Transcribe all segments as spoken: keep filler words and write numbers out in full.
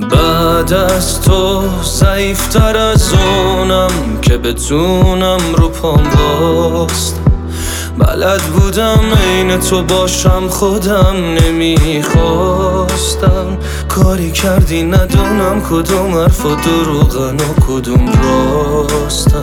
بعد از تو ضعیفتر از اونم که بتونم رو پام باستم. بلد بودم عین تو باشم خودم نمیخواستم. کاری کردی ندونم کدوم حرف و دروغن و کدوم راستم.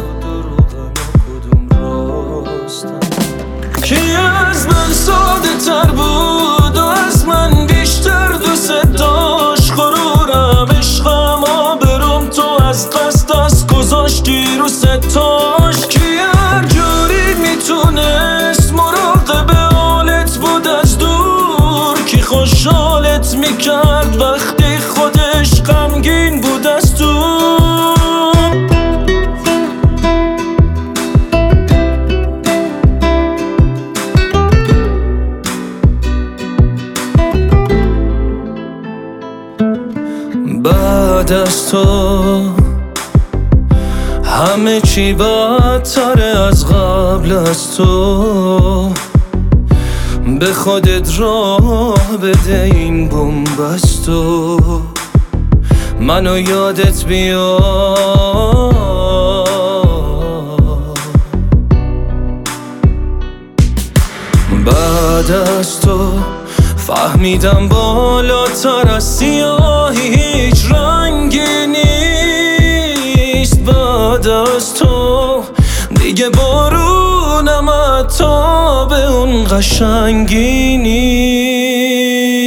کی از من ساده تر بود و از من بیشتر دوست داشت. غرورم عشقم آبروم تو از قصد دست گذاشتی رو ستاش. کی هر جوری میتونست مراقب حالت بود از دور. کی خوشحالت میکرد وقتی خودش غمگین بود از تو. بعد از تو همه چی بدتره از قبل از تو. به خودت راه بده این بومبستو. منو یادت بیاد. بعد از تو فهمیدم بالاتر از سیاهی هیچ رنگی نیست. بعد از تو دیگه بارونم حتی به اون قشنگی نیست.